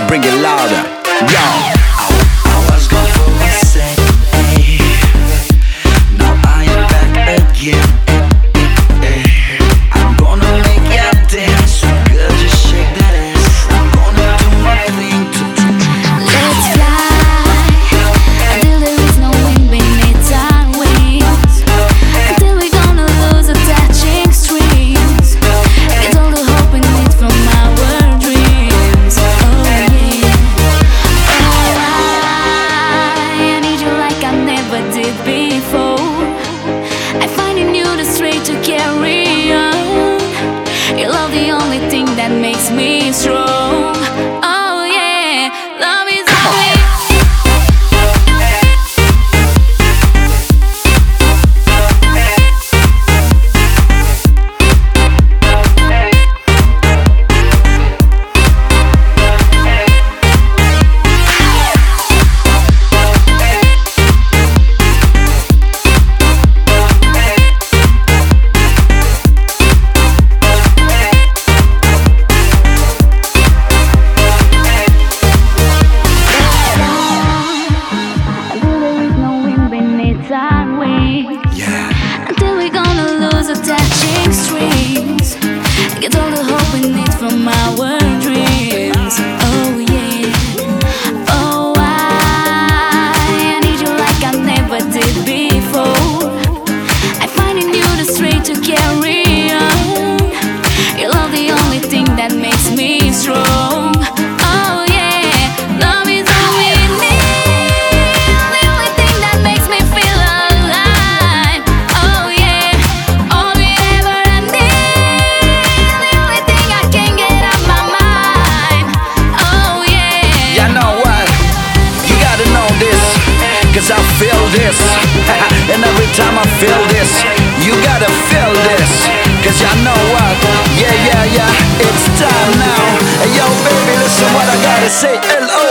bring it louder. Yo. I was gone for a sec, now I am back again. I'm gonna make ya dance, so girl, just shake that ass. I'm gonna do my thing to Let's fly until there is no wind beneath our wings, until we're gonna lose attaching strings. Get all the hope we need from our dreams. Oh yeah. Oh, I need you like I never did before. I find in you the strength to carry on. Your love the only thing that makes me strong. Oh yeah, love is all we until we're gonna lose attaching strings. Get all the hope we need from our dreams. Oh yeah. Oh, I need you like I never did before. I find in you the strength to carry on. Your love the only thing that makes me strong. Oh yeah, love is all we need. The only thing that makes me feel alive. Oh yeah, all we ever need. The only thing I can get out my mind. Oh yeah. You know what? You gotta know this, cause I feel this. And every time I feel this, you gotta feel this. Cause you know what? Yeah, it's time now. Hey yo, baby, listen what I gotta say. L-O